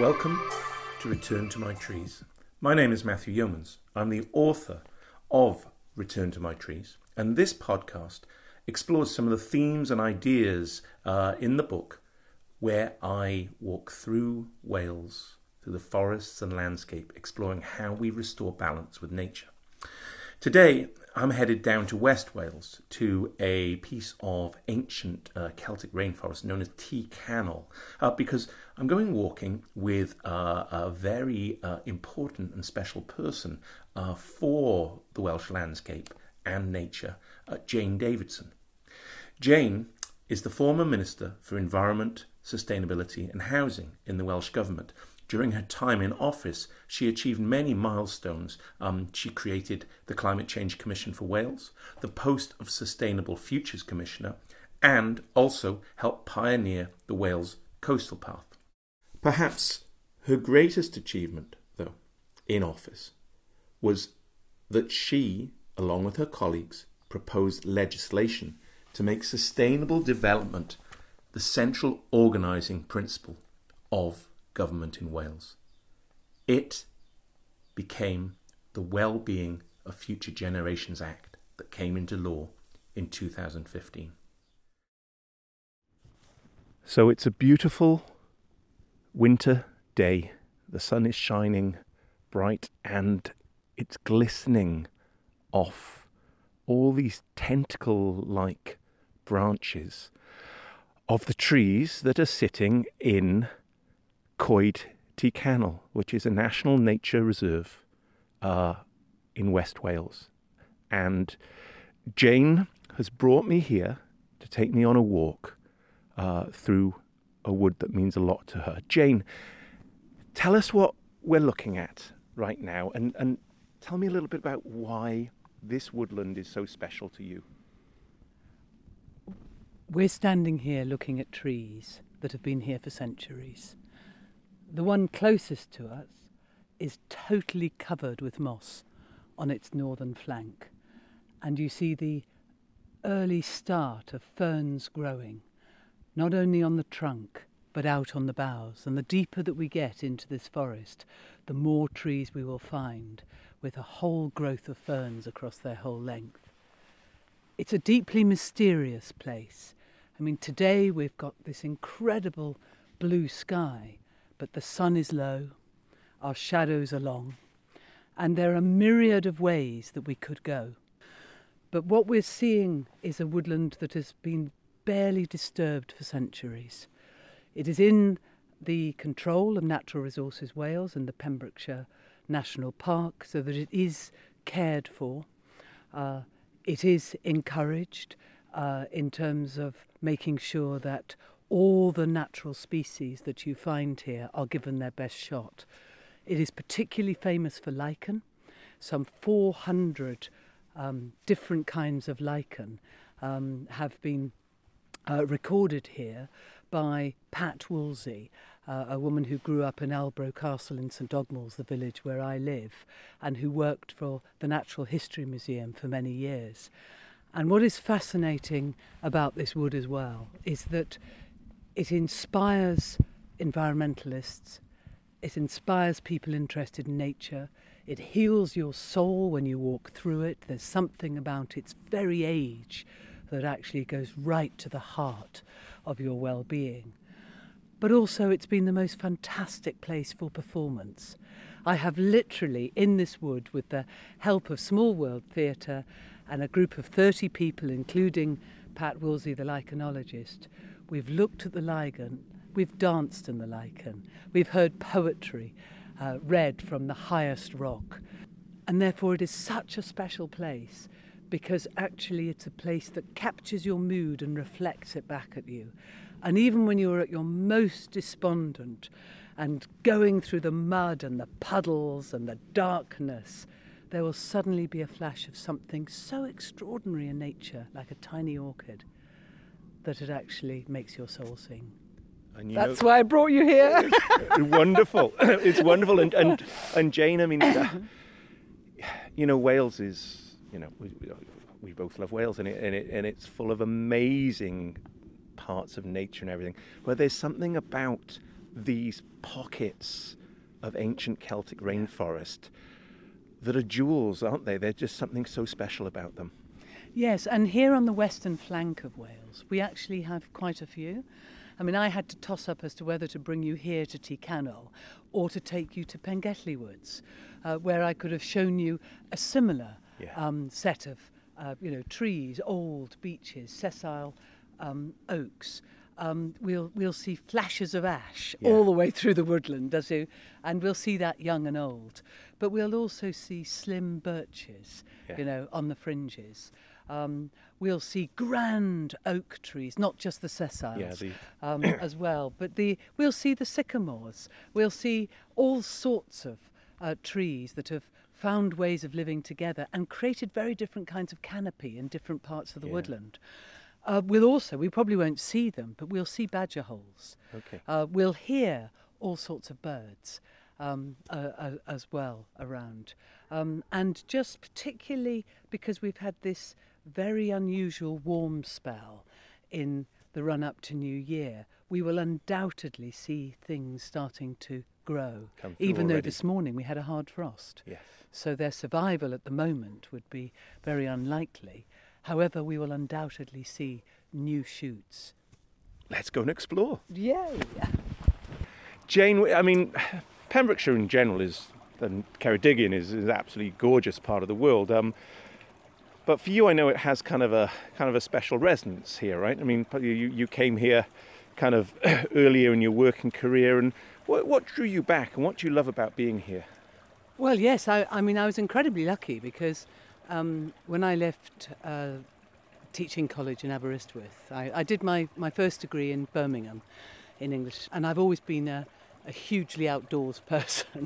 Welcome to Return to My Trees. My name is Matthew Yeomans. I'm the author of Return to My Trees, and this podcast explores some of the themes and ideas in the book where I walk through Wales, through the forests and landscape, exploring how we restore balance with nature. Today, I'm headed down to West Wales to a piece of ancient Celtic rainforest known as Tŷ Canol because I'm going walking with a very important and special person for the Welsh landscape and nature, Jane Davidson. Jane is the former Minister for Environment, Sustainability and Housing in the Welsh Government. During her time in office, she achieved many milestones. She created the Climate Change Commission for Wales, the post of Sustainable Futures Commissioner, and also helped pioneer the Wales Coastal Path. Perhaps her greatest achievement, though, in office, was that she, along with her colleagues, proposed legislation to make sustainable development the central organising principle of government in Wales. It became the Wellbeing of Future Generations Act that came into law in 2015. So it's a beautiful winter day. The sun is shining bright and it's glistening off all these tentacle-like branches of the trees that are sitting in Coed Tŷ Canol, which is a national nature reserve in West Wales. And Jane has brought me here to take me on a walk through a wood that means a lot to her. Jane, tell us what we're looking at right now and tell me a little bit about why this woodland is so special to you. We're standing here looking at trees that have been here for centuries. The one closest to us is totally covered with moss on its northern flank, and you see the early start of ferns growing, not only on the trunk but out on the boughs. And the deeper that we get into this forest, the more trees we will find with a whole growth of ferns across their whole length. It's a deeply mysterious place. I mean, today we've got this incredible blue sky, but the sun is low, our shadows are long, and there are a myriad of ways that we could go. But what we're seeing is a woodland that has been barely disturbed for centuries. It is in the control of Natural Resources Wales and the Pembrokeshire National Park, so that it is cared for. It is encouraged in terms of making sure that all the natural species that you find here are given their best shot. It is particularly famous for lichen. Some 400 different kinds of lichen have been recorded here by Pat Woolsey, a woman who grew up in Albro Castle in St Ogmell's, the village where I live, and who worked for the Natural History Museum for many years. And what is fascinating about this wood as well is that it inspires environmentalists, it inspires people interested in nature, it heals your soul when you walk through it. There's something about its very age that actually goes right to the heart of your well-being. But also it's been the most fantastic place for performance. I have literally, in this wood, with the help of Small World Theatre and a group of 30 people, including Pat Woolsey, the lichenologist, we've looked at the lichen, we've danced in the lichen, we've heard poetry read from the highest rock. And therefore it is such a special place because actually it's a place that captures your mood and reflects it back at you. And even when you're at your most despondent and going through the mud and the puddles and the darkness, there will suddenly be a flash of something so extraordinary in nature, like a tiny orchid, that it actually makes your soul sing. And that's why I brought you here. Wonderful. It's wonderful. And Jane, I mean, Wales is, we both love Wales, and it's full of amazing parts of nature and everything. But there's something about these pockets of ancient Celtic rainforest that are jewels, aren't they? They're just something so special about them. Yes, and here on the western flank of Wales, we actually have quite a few. I mean, I had to toss up as to whether to bring you here to Tŷ Canol or to take you to Pengelly Woods, where I could have shown you a similar set of trees, old beeches, sessile oaks. We'll see flashes of ash all the way through the woodland, and we'll see that young and old. But we'll also see slim birches, on the fringes. We'll see grand oak trees, not just the sessiles, as well. But we'll see the sycamores. We'll see all sorts of trees that have found ways of living together and created very different kinds of canopy in different parts of the woodland. We probably won't see them, but we'll see badger holes. Okay. We'll hear all sorts of birds as well around. And just particularly because we've had this very unusual warm spell in the run-up to New Year, we will undoubtedly see things starting to grow, even though this morning we had a hard frost. Yes. So their survival at the moment would be very unlikely. However, we will undoubtedly see new shoots. Let's go and explore. Yay! Jane, I mean, Pembrokeshire in general and Ceredigion is an absolutely gorgeous part of the world. But for you, I know it has kind of a special resonance here, right? I mean, you came here kind of earlier in your working career, and what drew you back, and what do you love about being here? Well, yes, I mean, I was incredibly lucky because when I left teaching college in Aberystwyth, I did my first degree in Birmingham in English, and I've always been a hugely outdoors person.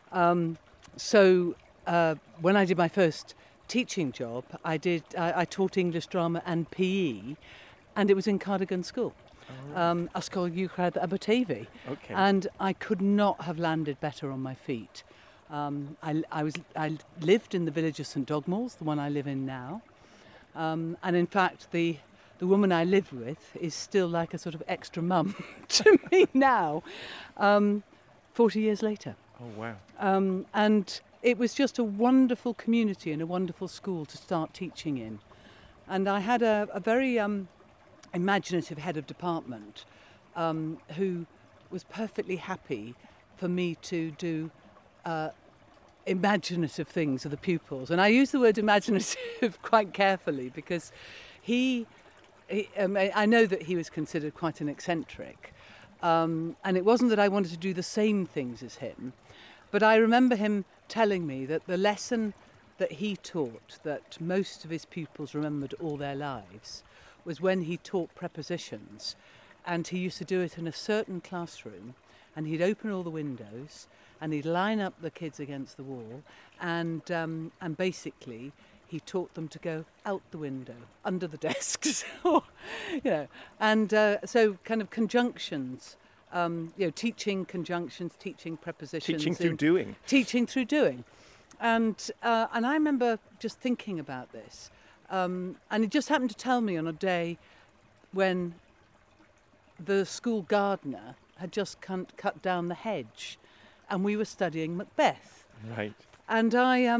So when I did my first teaching job, I taught English drama and PE, and it was in Cardigan School. Ysgol Uwchradd Aberteifi. Okay. And I could not have landed better on my feet. I lived in the village of St Dogmell's, the one I live in now, and in fact the woman I live with is still like a sort of extra mum to me now, 40 years later. Oh wow! And it was just a wonderful community and a wonderful school to start teaching in, and I had a very imaginative head of department who was perfectly happy for me to do imaginative things of the pupils. And I use the word imaginative quite carefully because I know that he was considered quite an eccentric. And it wasn't that I wanted to do the same things as him, but I remember him telling me that the lesson that he taught, that most of his pupils remembered all their lives, was when he taught prepositions. And he used to do it in a certain classroom, and he'd open all the windows, and he'd line up the kids against the wall, and basically he taught them to go out the window, under the desks, and so kind of conjunctions, teaching conjunctions, teaching prepositions, Teaching through doing. Teaching through doing, and I remember just thinking about this, and he just happened to tell me on a day when the school gardener had just cut down the hedge, and we were studying Macbeth. Right. And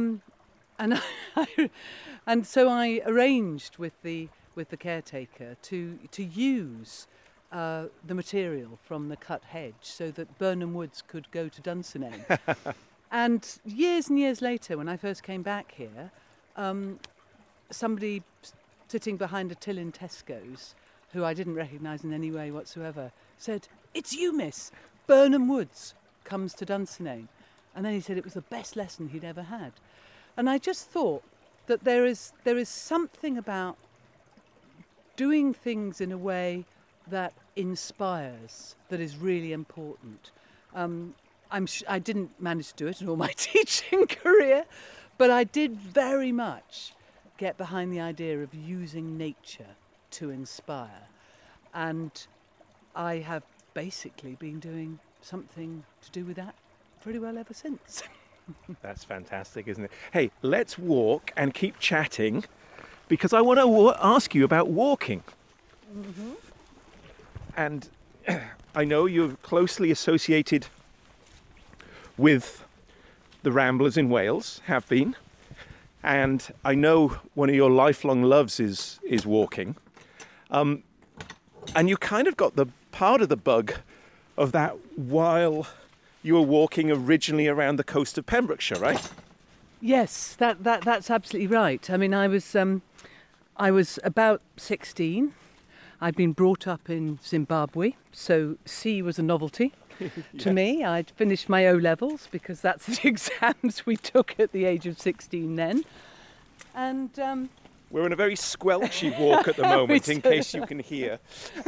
and so I arranged with the caretaker to use the material from the cut hedge so that Burnham Woods could go to Dunsinane. And years later, when I first came back here, somebody sitting behind a till in Tesco's, who I didn't recognise in any way whatsoever, said, "It's you, miss. Burnham Woods comes to Dunsinane." And then he said it was the best lesson he'd ever had. And I just thought that there is something about doing things in a way that inspires that is really important. I didn't manage to do it in all my teaching career, but I did very much get behind the idea of using nature to inspire. And I have basically been doing something to do with that pretty well ever since. That's fantastic, isn't it? Hey, let's walk and keep chatting, because I want to ask you about walking. Mm-hmm. And I know you're closely associated with the Ramblers in Wales, have been. And I know one of your lifelong loves is walking. And you kind of got the part of the bug of that while you were walking originally around the coast of Pembrokeshire, right? Yes, that's absolutely right. I mean, I was about 16. I'd been brought up in Zimbabwe, so sea was a novelty to me. I'd finished my O-levels because that's the exams we took at the age of 16 then. And we're in a very squelchy walk at the moment, in case you can hear.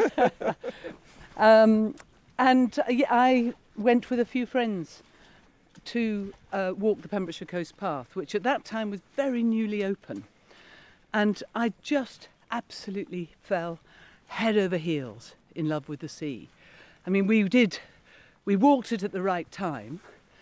I went with a few friends to walk the Pembrokeshire Coast Path, which at that time was very newly open. And I just absolutely fell head over heels in love with the sea. I mean, we walked it at the right time,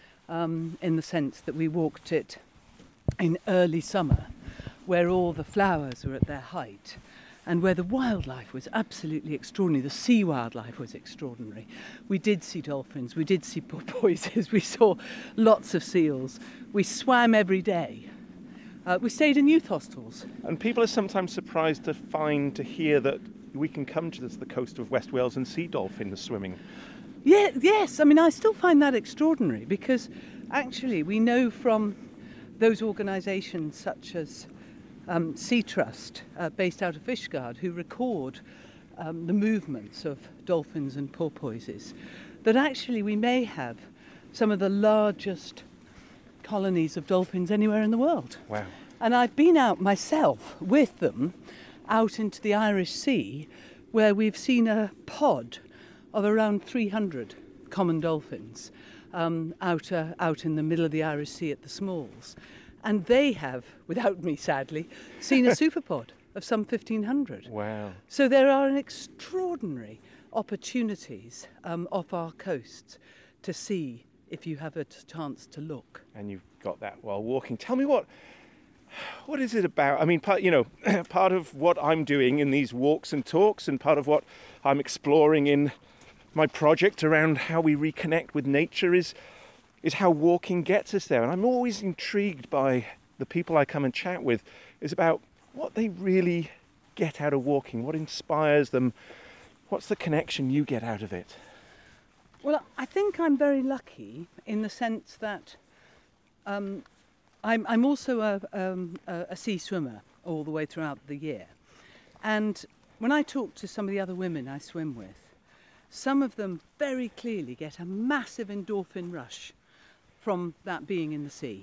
in the sense that we walked it in early summer, where all the flowers were at their height and where the wildlife was absolutely extraordinary. The sea wildlife was extraordinary. We did see dolphins, we did see porpoises, we saw lots of seals. We swam every day. We stayed in youth hostels. And people are sometimes surprised to hear that we can come to the coast of West Wales and see dolphins swimming. Yeah, yes, I mean, I still find that extraordinary because actually we know from those organisations such as Sea Trust, based out of Fishguard, who record the movements of dolphins and porpoises, that actually we may have some of the largest colonies of dolphins anywhere in the world. Wow. And I've been out myself with them out into the Irish Sea, where we've seen a pod of around 300 common dolphins out in the middle of the Irish Sea at the Smalls. And they have, without me sadly, seen a superpod of some 1,500. Wow. So there are extraordinary opportunities off our coasts to see if you have a chance to look. And you've got that while walking. Tell me what is it about? I mean, part of what I'm doing in these walks and talks, and part of what I'm exploring in my project around how we reconnect with nature is how walking gets us there. And I'm always intrigued by the people I come and chat with, is about what they really get out of walking, what inspires them, what's the connection you get out of it? Well, I think I'm very lucky in the sense that I'm also a sea swimmer all the way throughout the year. And when I talk to some of the other women I swim with, some of them very clearly get a massive endorphin rush from that being in the sea.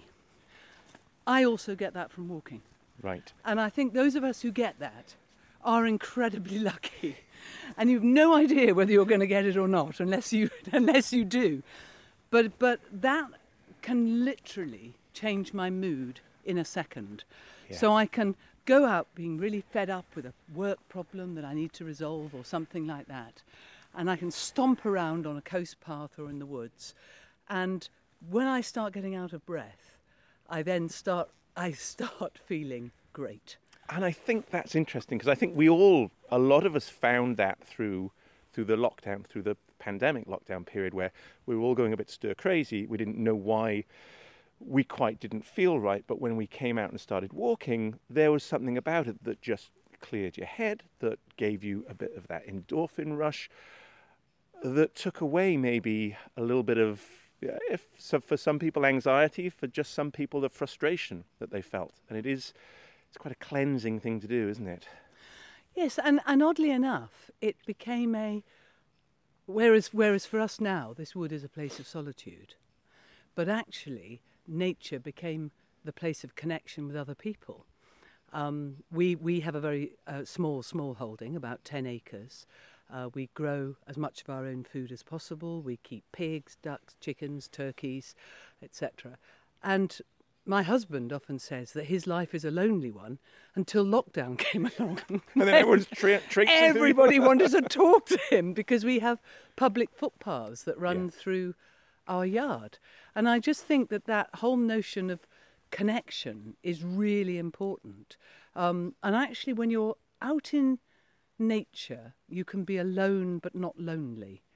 I also get that from walking. Right. And I think those of us who get that are incredibly lucky. And you've no idea whether you're going to get it or not unless you do. But that can literally change my mood in a second. Yeah. So I can go out being really fed up with a work problem that I need to resolve or something like that, and I can stomp around on a coast path or in the woods, and when I start getting out of breath, I start feeling great. And I think that's interesting because I think a lot of us found that through the lockdown, through the pandemic lockdown period, where we were all going a bit stir crazy. We didn't know why we quite didn't feel right, but when we came out and started walking, there was something about it that just cleared your head, that gave you a bit of that endorphin rush, that took away maybe a little bit of, for some people, anxiety, for just some people, the frustration that they felt. And it's quite a cleansing thing to do, isn't it? Yes, and oddly enough, it became whereas for us now, this wood is a place of solitude, but actually nature became the place of connection with other people. We have a very small holding, about 10 acres. We grow as much of our own food as possible. We keep pigs, ducks, chickens, turkeys, etc. And my husband often says that his life is a lonely one until lockdown came along. And then everyone's traipsing. Everybody wanted to talk to him because we have public footpaths that run through our yard. And I just think that whole notion of connection is really important. And actually, when you're out in nature, you can be alone but not lonely.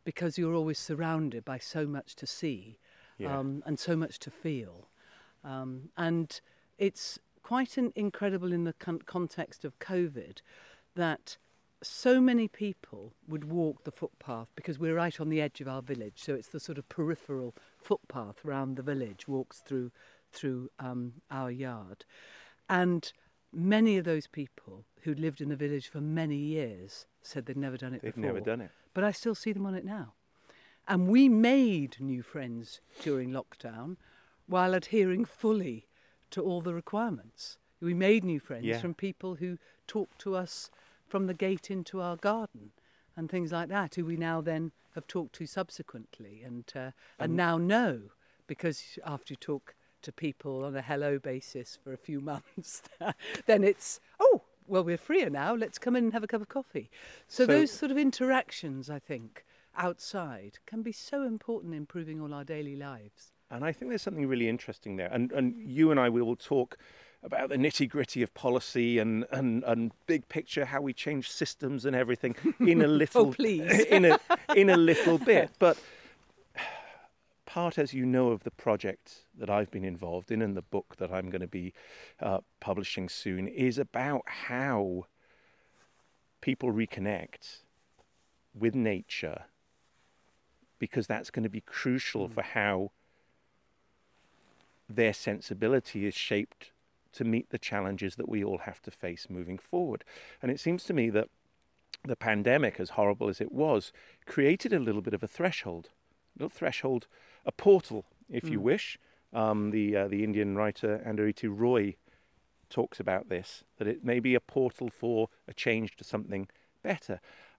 because you're always surrounded by so much to see and so much to feel. And it's quite incredible in the context of COVID that so many people would walk the footpath, because we're right on the edge of our village, so it's the sort of peripheral footpath round the village, walks through our yard. And many of those people who'd lived in the village for many years said they'd never done it before. They've never done it. But I still see them on it now. And we made new friends during lockdown while adhering fully to all the requirements. We made new friends from people who talked to us from the gate into our garden and things like that, who we now then have talked to subsequently and now know, because after you talk to people on a hello basis for a few months, then it's, oh, well, we're freer now, let's come in and have a cup of coffee. So those sort of interactions, I think, outside can be so important in improving all our daily lives. And I think there's something really interesting there. And you and I, we will talk about the nitty-gritty of policy and big picture, how we change systems and everything in a little in a little bit. But part, as you know, of the project that I've been involved in and the book that I'm going to be publishing soon is about how people reconnect with nature, because that's going to be crucial for how their sensibility is shaped to meet the challenges that we all have to face moving forward. And it seems to me that the pandemic, as horrible as it was, created a little bit of a threshold, a portal, if you wish. The Indian writer Andhariti Roy talks about this, that it may be a portal for a change to something better.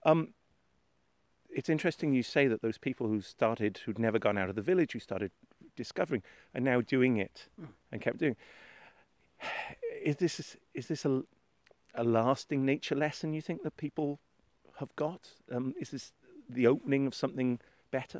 It's interesting you say that those people who'd never gone out of the village, who started discovering, are now doing it and kept doing. Is this a lasting nature lesson, you think, that people have got? Is this the opening of something better?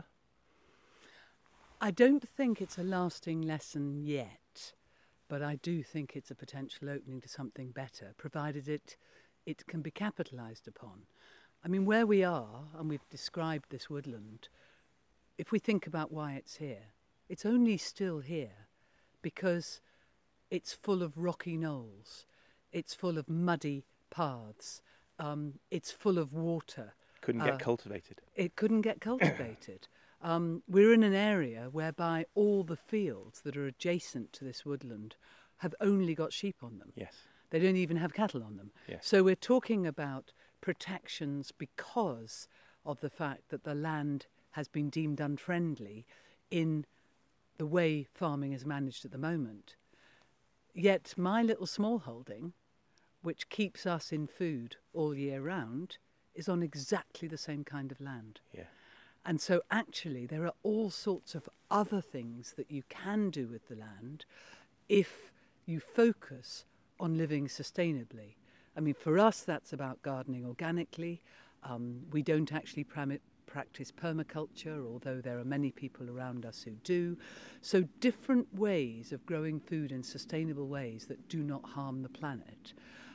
I don't think it's a lasting lesson yet, but I do think it's a potential opening to something better, provided it can be capitalised upon. I mean, where we are, and we've described this woodland, if we think about why it's here, it's only still here because it's full of rocky knolls, it's full of muddy paths, it's full of water. Couldn't get cultivated. It couldn't get cultivated. We're in an area whereby all the fields that are adjacent to this woodland have only got sheep on them. Yes. They don't even have cattle on them. Yes. So we're talking about protections because of the fact that the land has been deemed unfriendly in the way farming is managed at the moment. Yet my little small holding, which keeps us in food all year round, is on exactly the same kind of land. Yeah. And so actually there are all sorts of other things that you can do with the land if you focus on living sustainably. I mean, for us, that's about gardening organically. We don't actually practice permaculture, although there are many people around us who do. So different ways of growing food in sustainable ways that do not harm the planet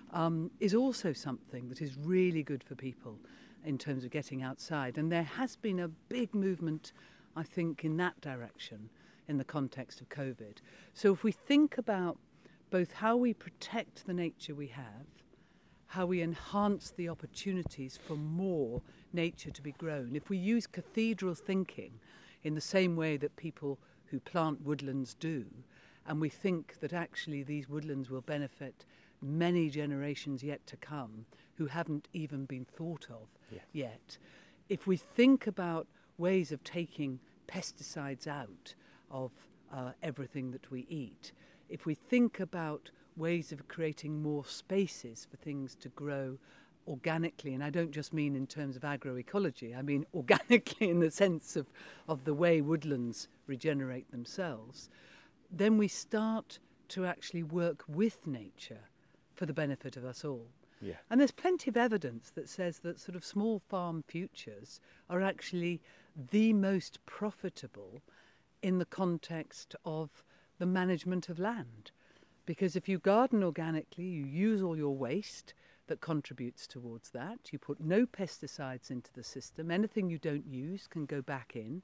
is also something that is really good for people in terms of getting outside. And there has been a big movement, I think, in that direction in the context of COVID. So if we think about both how we protect the nature we have, how we enhance the opportunities for more nature to be grown. If we use cathedral thinking in the same way that people who plant woodlands do, and we think that actually these woodlands will benefit many generations yet to come who haven't even been thought of yet. If we think about ways of taking pesticides out of everything that we eat, if we think about ways of creating more spaces for things to grow organically, and I don't just mean in terms of agroecology, I mean organically in the sense of the way woodlands regenerate themselves, then we start to actually work with nature for the benefit of us all. Yeah. And there's plenty of evidence that says that sort of small farm futures are actually the most profitable in the context of the management of land. Because if you garden organically, you use all your waste, that contributes towards that. You put no pesticides into the system. Anything you don't use can go back in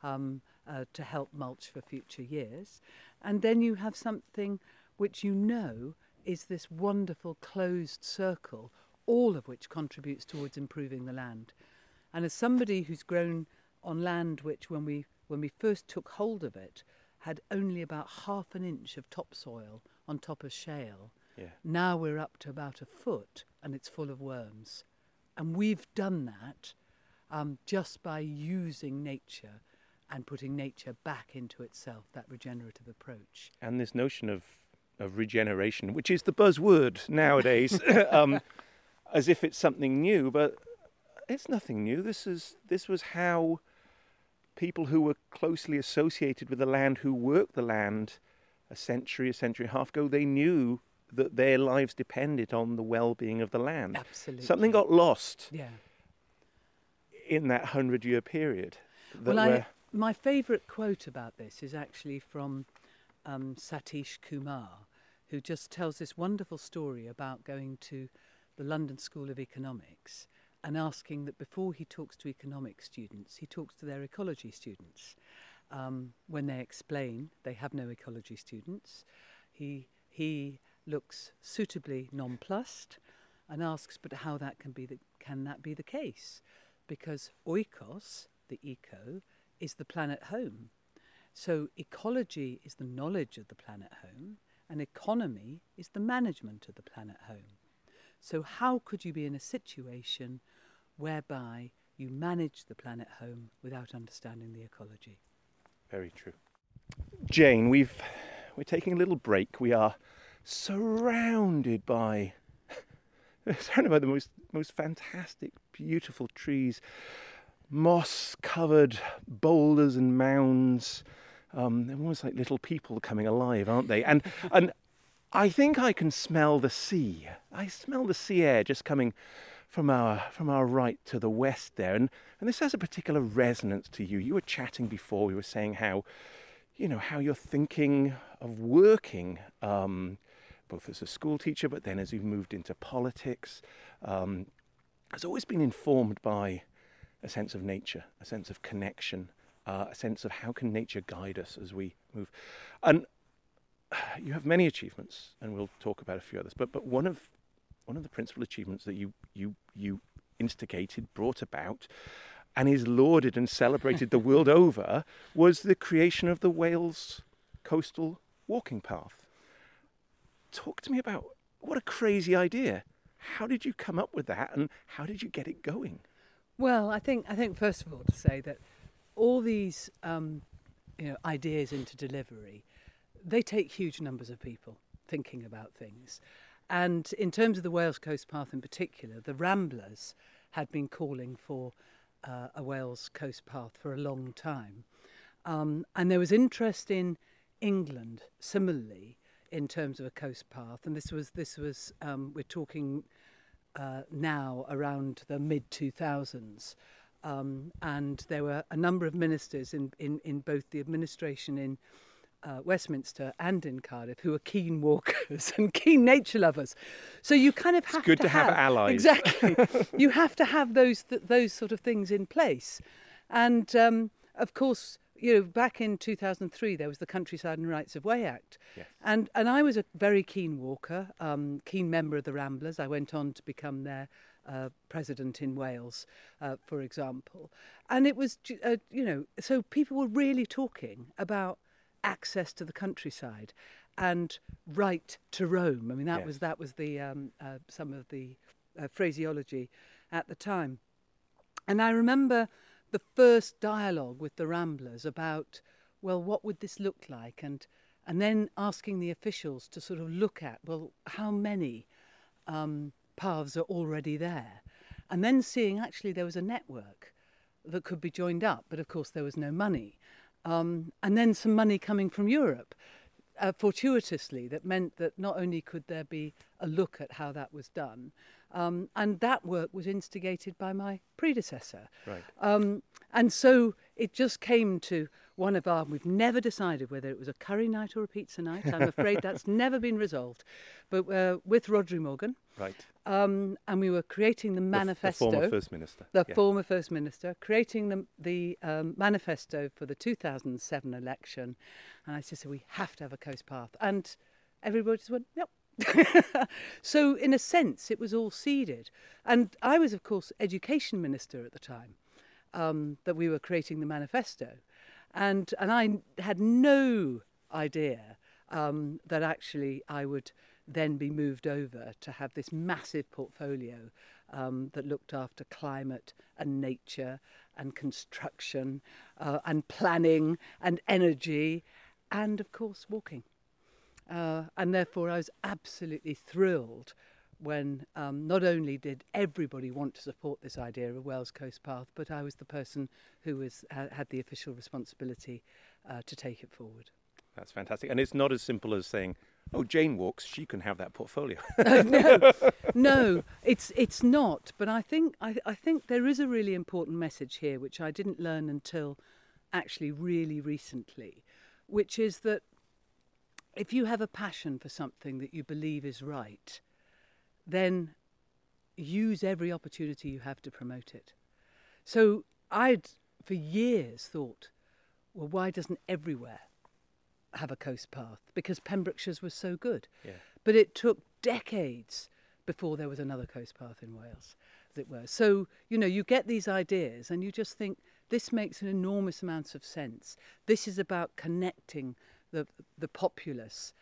to help mulch for future years. And then you have something which you know is this wonderful closed circle, all of which contributes towards improving the land. And as somebody who's grown on land which, when we first took hold of it, had only about half an inch of topsoil on top of shale, now we're up to about a foot and it's full of worms. And we've done that just by using nature and putting nature back into itself, that regenerative approach. And this notion of regeneration, which is the buzzword nowadays, as if it's something new, but it's nothing new. This was how people who were closely associated with the land, who worked the land a century and a half ago, they knew that their lives depended on the well-being of the land. Absolutely. Something got lost in that 100-year period. My favourite quote about this is actually from Satish Kumar, who just tells this wonderful story about going to the London School of Economics and asking that before he talks to economics students, he talks to their ecology students. When they explain they have no ecology students, he looks suitably nonplussed and asks, but how that can that be the case? Because oikos, the eco, is the planet home. So ecology is the knowledge of the planet home, and economy is the management of the planet home. So how could you be in a situation whereby you manage the planet home without understanding the ecology? Very true. Jane, we're taking a little break. We are surrounded by the most fantastic, beautiful trees, moss-covered boulders and mounds. They're almost like little people coming alive, aren't they? And I think I can smell the sea. I smell the sea air just coming from our right to the west there. And this has a particular resonance to you. You were chatting before, we were saying how you're thinking of working, both as a school teacher, but then as you've moved into politics, has always been informed by a sense of nature, a sense of connection, a sense of how can nature guide us as we move. And you have many achievements, and we'll talk about a few others, but one of the principal achievements that you instigated, brought about, and is lauded and celebrated the world over, was the creation of the Wales Coastal Walking Path. Talk to me about what a crazy idea. How did you come up with that, and how did you get it going? Well, I think first of all to say that all these ideas into delivery, they take huge numbers of people thinking about things. And in terms of the Wales Coast Path in particular, the Ramblers had been calling for a Wales Coast Path for a long time. And there was interest in England similarly in terms of a coast path. And this was we're talking now around the mid-2000s. And there were a number of ministers in both the administration in Westminster and in Cardiff who are keen walkers and keen nature lovers. So you kind of have to have allies. Exactly. You have to have those sort of things in place. And of course, back in 2003, there was the Countryside and Rights of Way Act. Yes. And I was a very keen walker, keen member of the Ramblers. I went on to become their president in Wales, for example. And it was, so people were really talking about access to the countryside and right to roam. I mean, that was the some of the phraseology at the time. And I remember the first dialogue with the Ramblers about, well, what would this look like? And then asking the officials to sort of look at, well, how many paths are already there? And then seeing actually there was a network that could be joined up, but of course there was no money. And then some money coming from Europe, fortuitously, that meant that not only could there be a look at how that was done, and that work was instigated by my predecessor. Right. And so it just came to one of we've never decided whether it was a curry night or a pizza night. I'm afraid that's never been resolved. but with Rhodri Morgan. Right. And we were creating the manifesto. The former First Minister. The former First Minister, creating the manifesto for the 2007 election. And I just said, we have to have a coast path. And everybody just went, yep. So in a sense, it was all seeded. And I was, of course, Education Minister at the time that we were creating the manifesto. And I had no idea that actually I would then be moved over to have this massive portfolio that looked after climate and nature and construction and planning and energy and, of course, walking. And therefore I was absolutely thrilled when not only did everybody want to support this idea of Wales Coast Path, but I was the person who had the official responsibility to take it forward. That's fantastic. And it's not as simple as saying, oh, Jane walks, she can have that portfolio. No, it's not. But I think there is a really important message here, which I didn't learn until actually really recently, which is that if you have a passion for something that you believe is right, then use every opportunity you have to promote it. So I'd, for years, thought, well, why doesn't everywhere have a coast path? Because Pembrokeshire's was so good. Yeah. But it took decades before there was another coast path in Wales, as it were. So, you get these ideas and you just think, this makes an enormous amount of sense. This is about connecting the populace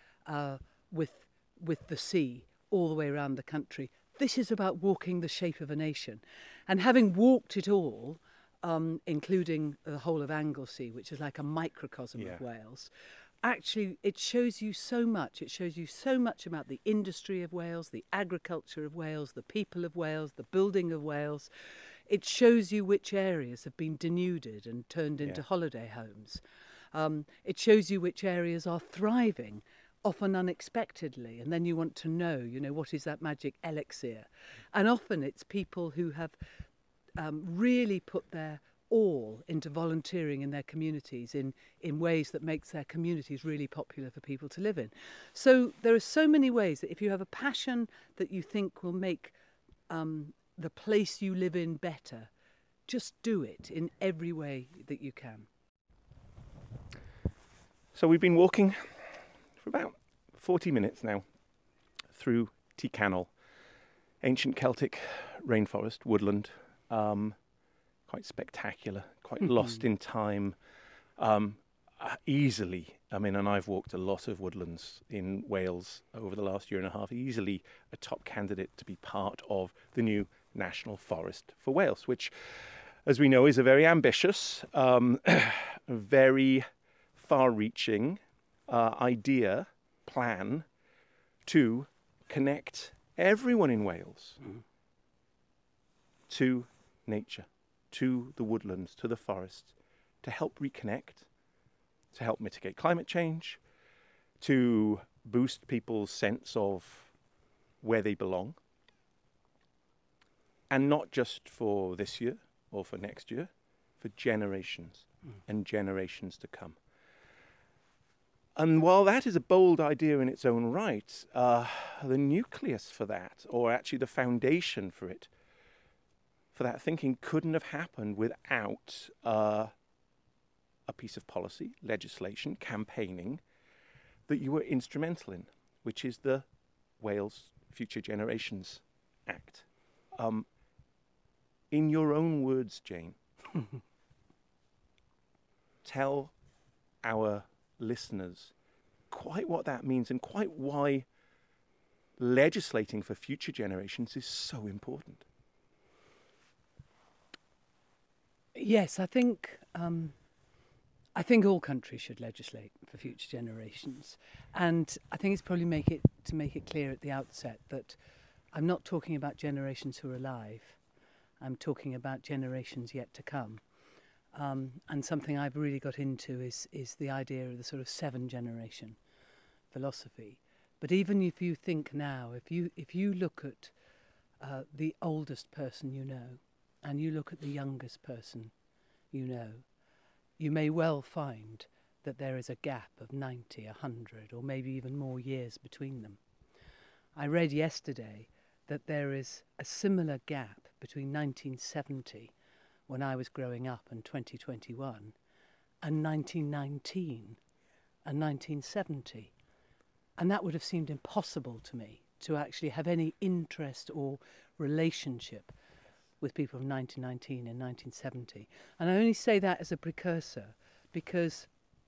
with the sea all the way around the country. This is about walking the shape of a nation. And having walked it all, including the whole of Anglesey, which is like a microcosm of Wales, actually it shows you so much. It shows you so much about the industry of Wales, the agriculture of Wales, the people of Wales, the building of Wales. It shows you which areas have been denuded and turned into holiday homes. It shows you which areas are thriving, often unexpectedly, and then you want to know, what is that magic elixir? And often it's people who have really put their all into volunteering in their communities in ways that makes their communities really popular for people to live in. So there are so many ways that if you have a passion that you think will make the place you live in better, just do it in every way that you can. So we've been walking for about 40 minutes now through Tyrcannel, ancient Celtic rainforest, woodland, quite spectacular, quite lost in time, easily. And I've walked a lot of woodlands in Wales over the last year and a half, easily a top candidate to be part of the new National Forest for Wales, which, as we know, is a very ambitious, very far-reaching plan to connect everyone in Wales to nature, to the woodlands, to the forests, to help reconnect, to help mitigate climate change, to boost people's sense of where they belong. And not just for this year or for next year, for generations and generations to come. And while that is a bold idea in its own right, the nucleus for that, or actually the foundation for it, for that thinking, couldn't have happened without a piece of policy, legislation, campaigning that you were instrumental in, which is the Wales Future Generations Act. In your own words, Jane, tell our listeners quite what that means and quite why legislating for future generations is so important. Yes, I think all countries should legislate for future generations, and I think it's probably make it clear at the outset that I'm not talking about generations who are alive. I'm talking about generations yet to come. And something I've really got into is the idea of the sort of 7-generation philosophy. But even if you think now, if you look at the oldest person you know, and you look at the youngest person you know, you may well find that there is a gap of 90, 100, or maybe even more years between them. I read yesterday that there is a similar gap between 1970, when I was growing up, and 2021, and 1919 and 1970. And that would have seemed impossible to me, to actually have any interest or relationship with people from 1919 and 1970. And I only say that as a precursor because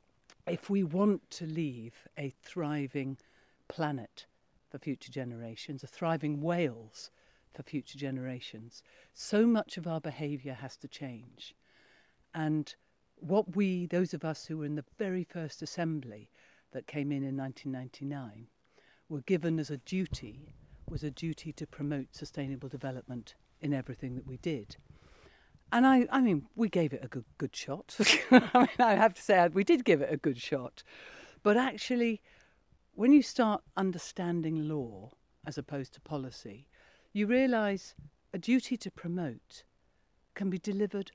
if we want to leave a thriving planet for future generations, a thriving Wales for future generations, so much of our behaviour has to change. And what we, those of us who were in the very first assembly that came in 1999, were given as a duty, was a duty to promote sustainable development in everything that we did. And I mean, we gave it a good shot. I have to say, we did give it a good shot. But actually, when you start understanding law as opposed to policy, you realise a duty to promote can be delivered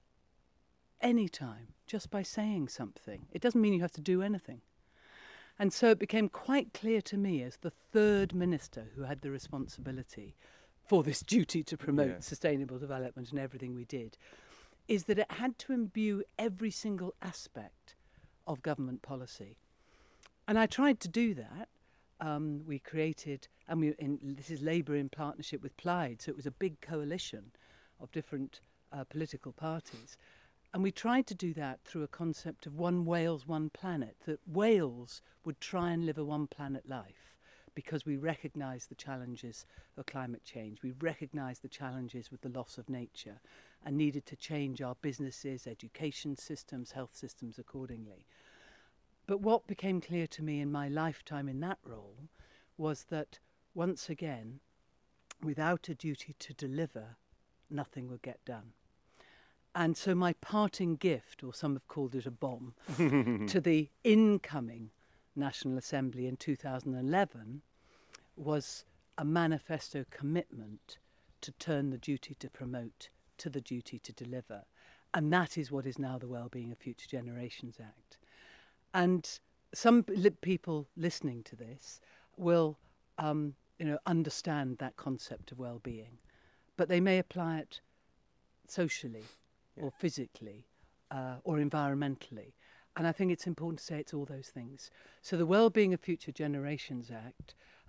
anytime just by saying something. It doesn't mean you have to do anything. And so it became quite clear to me as the third minister who had the responsibility for this duty to promote sustainable development and everything we did, is that it had to imbue every single aspect of government policy. And I tried to do that. We created, this is Labour in partnership with Plaid, so it was a big coalition of different political parties. And we tried to do that through a concept of one Wales, one planet, that Wales would try and live a one planet life because we recognise the challenges of climate change. We recognise the challenges with the loss of nature and needed to change our businesses, education systems, health systems accordingly. But what became clear to me in my lifetime in that role was that, once again, without a duty to deliver, nothing would get done. And so my parting gift, or some have called it a bomb, to the incoming National Assembly in 2011 was a manifesto commitment to turn the duty to promote to the duty to deliver. And that is what is now the Wellbeing of Future Generations Act. And some people listening to this will understand that concept of well-being, but they may apply it socially or physically or environmentally. And I think it's important to say it's all those things. So the Wellbeing of Future Generations Act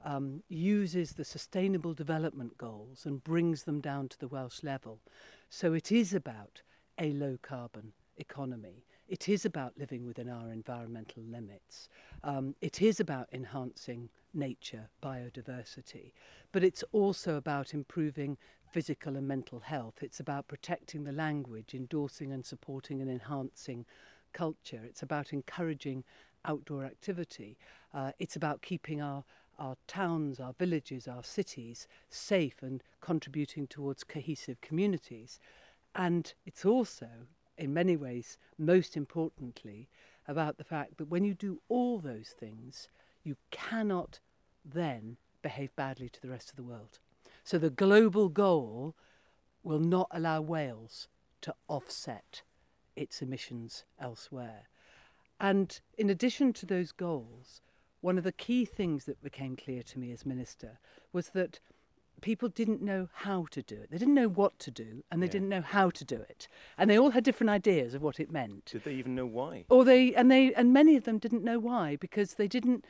uses the Sustainable Development Goals and brings them down to the Welsh level. So it is about a low-carbon economy. It is about living within our environmental limits. It is about enhancing nature, biodiversity. But it's also about improving physical and mental health. It's about protecting the language, endorsing and supporting and enhancing culture. It's about encouraging outdoor activity. It's about keeping our towns, our villages, our cities safe and contributing towards cohesive communities. And it's also, in many ways, most importantly, about the fact that when you do all those things, you cannot then behave badly to the rest of the world. So the global goal will not allow Wales to offset its emissions elsewhere. And in addition to those goals, one of the key things that became clear to me as minister was that people didn't know how to do it. They didn't know what to do, and they didn't know how to do it. And they all had different ideas of what it meant. Did they even know why? And many of them didn't know why, because they didn't.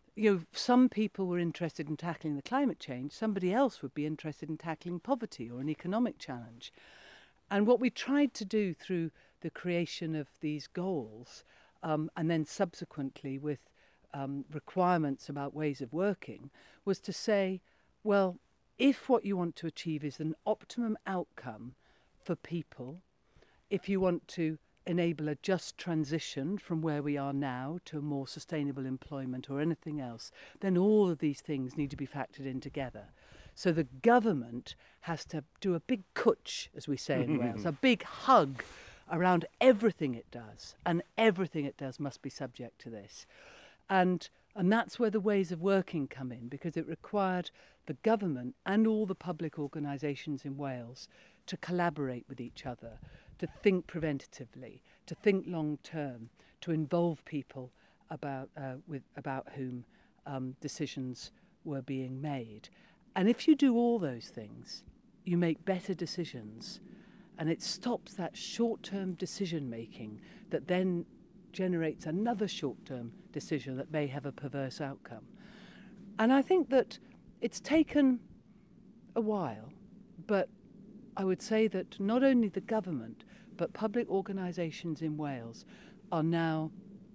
Some people were interested in tackling the climate change. Somebody else would be interested in tackling poverty or an economic challenge. And what we tried to do through the creation of these goals, and then subsequently with requirements about ways of working, was to say, well, if what you want to achieve is an optimum outcome for people, if you want to enable a just transition from where we are now to a more sustainable employment or anything else, then all of these things need to be factored in together. So the government has to do a big cwtch, as we say in Wales, a big hug around everything it does, and everything it does must be subject to this. And that's where the ways of working come in, because it required the government and all the public organisations in Wales to collaborate with each other, to think preventatively, to think long term, to involve people about whom decisions were being made. And if you do all those things, you make better decisions, and it stops that short-term decision making that then generates another short-term decision that may have a perverse outcome. And I think that it's taken a while, but I would say that not only the government, but public organisations in Wales are now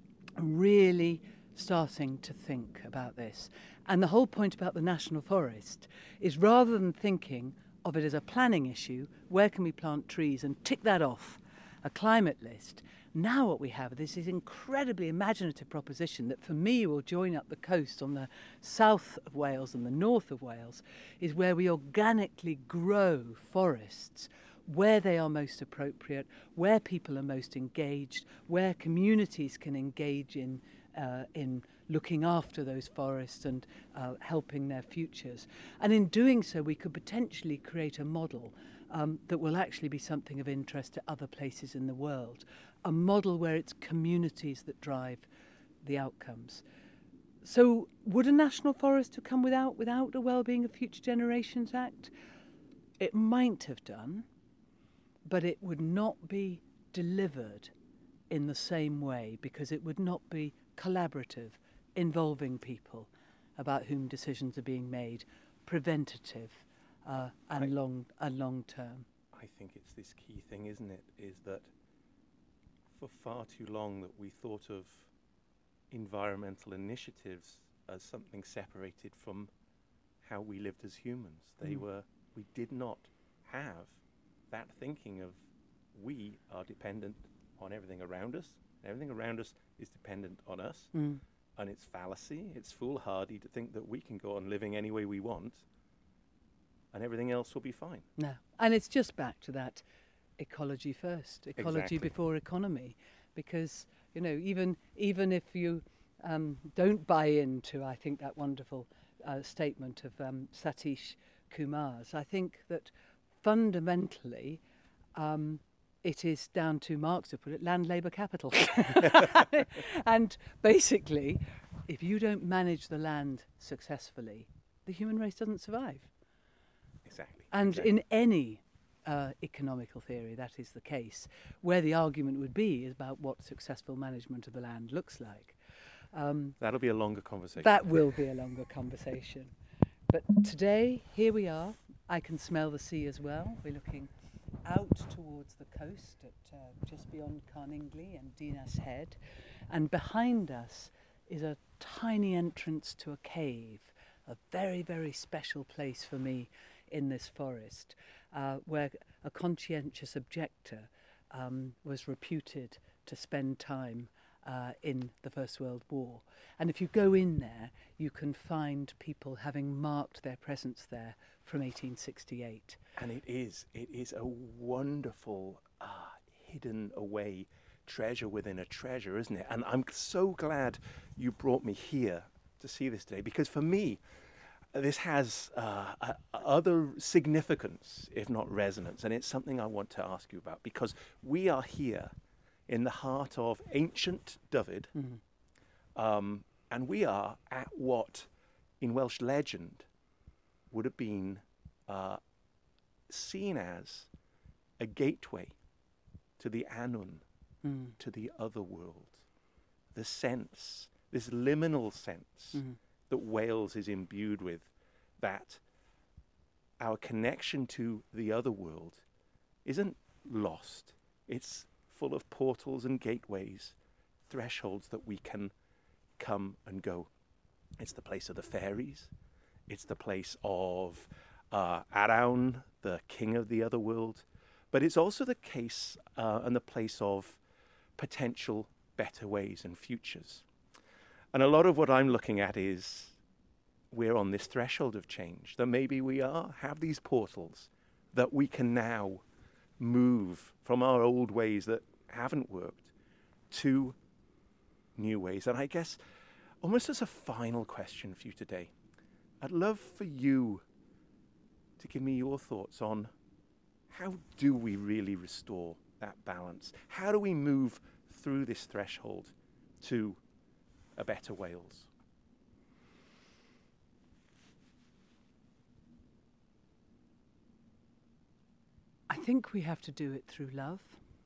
really starting to think about this. And the whole point about the National Forest is, rather than thinking of it as a planning issue, where can we plant trees and tick that off a climate list, now what we have is this incredibly imaginative proposition that for me will join up the coast on the south of Wales and the north of Wales, is where we organically grow forests where they are most appropriate, where people are most engaged, where communities can engage in looking after those forests and helping their futures. And in doing so, we could potentially create a model that will actually be something of interest to other places in the world, a model where it's communities that drive the outcomes. So would a national forest have come without a Wellbeing of Future Generations Act? It might have done, but it would not be delivered in the same way, because it would not be collaborative, involving people about whom decisions are being made, preventative and long term. I think it's this key thing, isn't it, is that for far too long that we thought of environmental initiatives as something separated from how we lived as humans. We did not have that thinking of we are dependent on everything around us. Everything around us is dependent on us. And it's fallacy, it's foolhardy to think that we can go on living any way we want and everything else will be fine. No. And it's just back to that ecology first, ecology before economy. Because, you know, even if you don't buy into, I think, that wonderful statement of Satish Kumar's, I think that fundamentally it is down to Marx to put it, land, labour, capital. And basically, if you don't manage the land successfully, the human race doesn't survive. Exactly. And in any economical theory, that is the case. Where the argument would be is about what successful management of the land looks like. That'll be a longer conversation. That will be a longer conversation. But today, here we are. I can smell the sea as well. We're looking out towards the coast at just beyond Carningley and Dinas Head. And behind us is a tiny entrance to a cave, a very, very special place for me in this forest, where a conscientious objector was reputed to spend time in the First World War. And if you go in there, you can find people having marked their presence there from 1868. And it is a wonderful, hidden away treasure within a treasure, isn't it? And I'm so glad you brought me here to see this today, because for me, this has other significance, if not resonance, and it's something I want to ask you about, because we are here in the heart of ancient Dyfed, and we are at what, in Welsh legend, would have been seen as a gateway to the Annwn, to the other world. The sense, this liminal sense that Wales is imbued with, that our connection to the other world isn't lost. It's full of portals and gateways, thresholds that we can come and go. It's the place of the fairies. It's the place of Arawn, the king of the other world. But it's also the case and the place of potential better ways and futures. And a lot of what I'm looking at is we're on this threshold of change, that maybe we have these portals that we can now move from our old ways that haven't worked to new ways. And I guess almost as a final question for you today, I'd love for you to give me your thoughts on how do we really restore that balance? How do we move through this threshold to a better Wales? think we have to do it through love.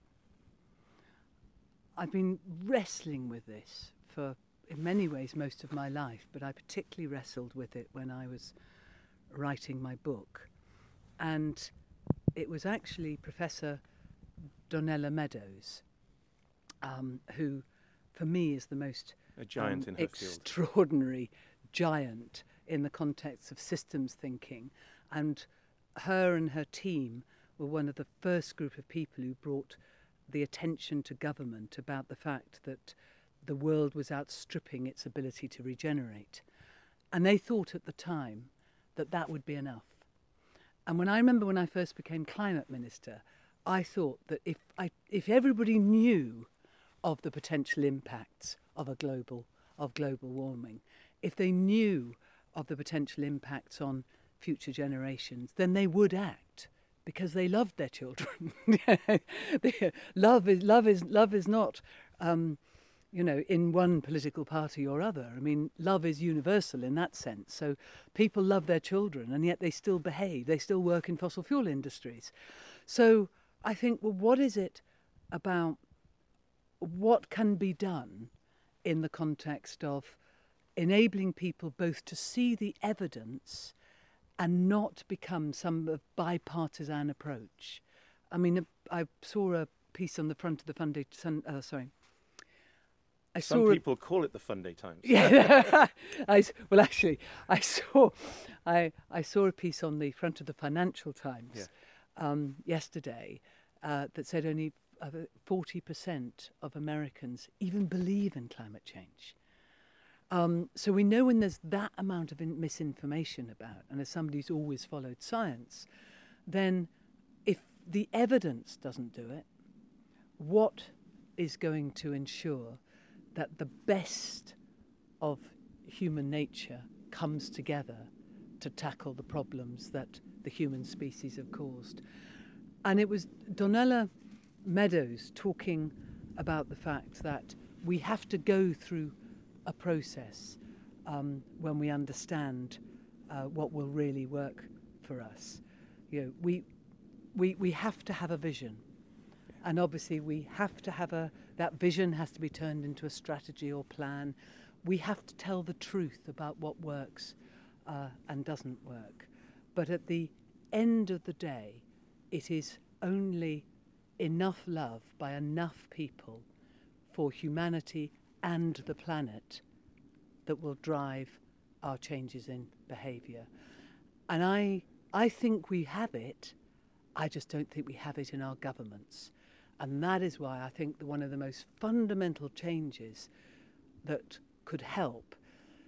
I've been wrestling with this for, in many ways, most of my life, but I particularly wrestled with it when I was writing my book. And it was actually Professor Donella Meadows, who, for me, is the most a giant in her extraordinary giant in the context of systems thinking. And her team were one of the first group of people who brought the attention to government about the fact that the world was outstripping its ability to regenerate. And they thought at the time that that would be enough. And when I first became climate minister, I thought that if everybody knew of the potential impacts of global warming, if they knew of the potential impacts on future generations, then they would act because they loved their children. Love is not, in one political party or other. I mean, love is universal in that sense. So people love their children, and yet they still behave. They still work in fossil fuel industries. So I think, well, what is it about what can be done in the context of enabling people both to see the evidence and not become some bipartisan approach? I mean, I saw a piece on the front of the Funday. Some people call it the Funday Times. Yeah. I saw a piece on the front of the Financial Times yesterday that said only 40% of Americans even believe in climate change. So we know when there's that amount of misinformation about, and as somebody who's always followed science, then if the evidence doesn't do it, what is going to ensure that the best of human nature comes together to tackle the problems that the human species have caused? And it was Donella Meadows talking about the fact that we have to go through a process when we understand what will really work for us. We have to have a vision, and obviously we have to have that vision has to be turned into a strategy or plan. We have to tell the truth about what works and doesn't work. But at the end of the day, it is only enough love by enough people for humanity and the planet that will drive our changes in behaviour. And I think we have it. I just don't think we have it in our governments. And that is why I think that one of the most fundamental changes that could help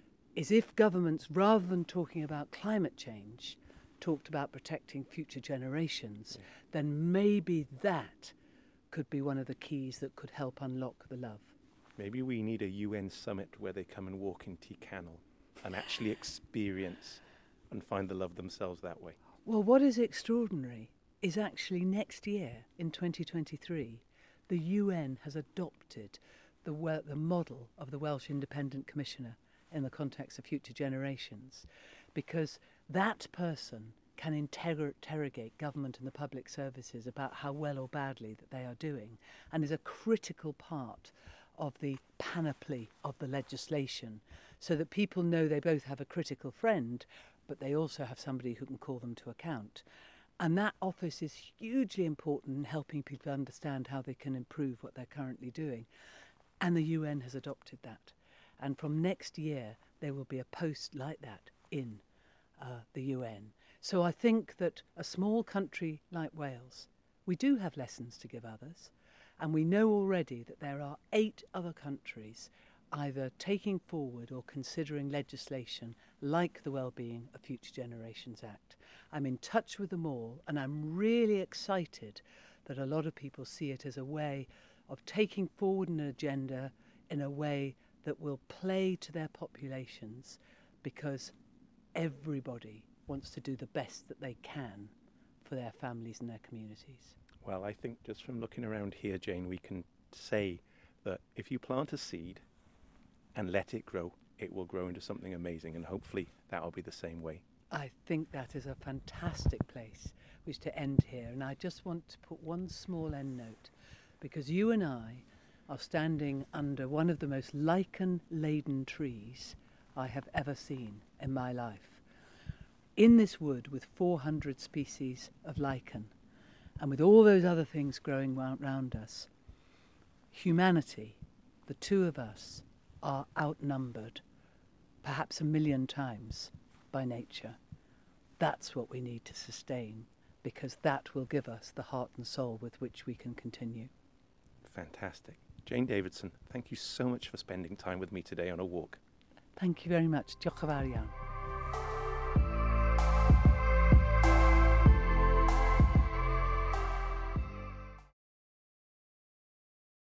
is if governments, rather than talking about climate change, talked about protecting future generations, then maybe that could be one of the keys that could help unlock the love. Maybe we need a UN summit where they come and walk in Tyrcannel and actually experience and find the love themselves that way. Well, what is extraordinary is actually next year, in 2023, the UN has adopted the model of the Welsh Independent Commissioner in the context of future generations, because that person can interrogate government and the public services about how well or badly that they are doing, and is a critical part of the panoply of the legislation, so that people know they both have a critical friend, but they also have somebody who can call them to account. And that office is hugely important in helping people understand how they can improve what they're currently doing. And the UN has adopted that. And from next year, there will be a post like that in the UN. So I think that a small country like Wales, we do have lessons to give others. And we know already that there are 8 other countries either taking forward or considering legislation like the Wellbeing of Future Generations Act. I'm in touch with them all, and I'm really excited that a lot of people see it as a way of taking forward an agenda in a way that will play to their populations, because everybody wants to do the best that they can for their families and their communities. Well, I think just from looking around here, Jane, we can say that if you plant a seed and let it grow, it will grow into something amazing, and hopefully that will be the same way I think that is a fantastic place which to end here, and I just want to put one small end note, because you and I are standing under one of the most lichen-laden trees I have ever seen in my life. In this wood with 400 species of lichen, and with all those other things growing around us, humanity, the two of us, are outnumbered perhaps 1,000,000 times by nature. That's what we need to sustain, because that will give us the heart and soul with which we can continue. Fantastic. Jane Davidson, thank you so much for spending time with me today on a walk. Thank you very much. Diolch yn fawr iawn.